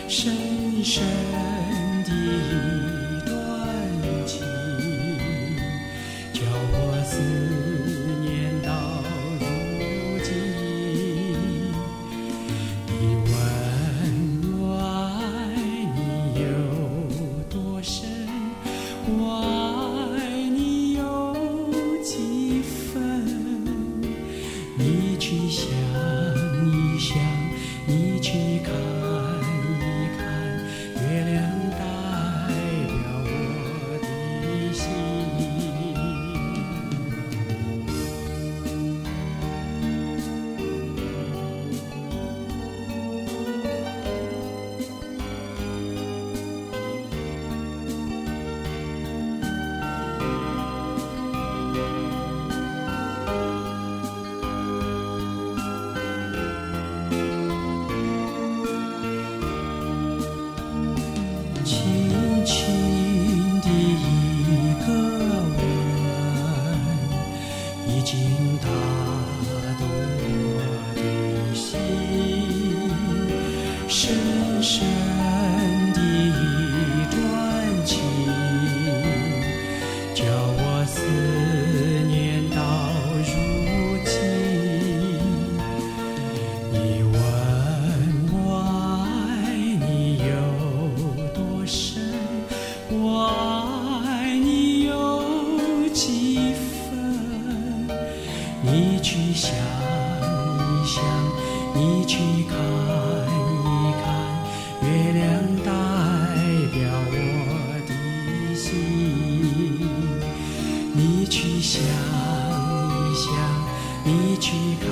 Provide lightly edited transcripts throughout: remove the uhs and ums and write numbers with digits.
深深的一段情，叫我思念到如今。你问我爱你有多深，我爱你有几分，你去想一想，你去看一看，月亮代表我的心。轻轻的一个吻，已经打动我的心，深深的一段情，叫我思念到如今。你问我爱你有多深，我爱你有几分，你去想一想，你去看一看，月亮代表我的心。你去想一想，你去看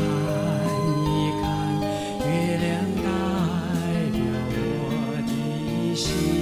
一看，月亮代表我的心。